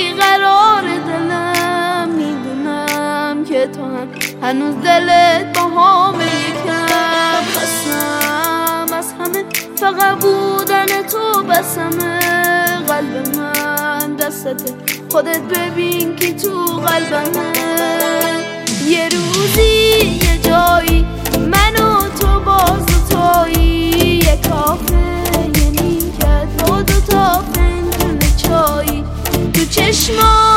بیقرار دلم، میدونم که تو هم هنوز دلت با همه یکم. خستم از همه فقط بودن تو بسمه، قلب من دستته خودت ببین که تو قلبمه. یه روزی یه جایی من و تو باز دوتایی، یه کافه یه نیمکت با دوتا فنجون چایی تو چشما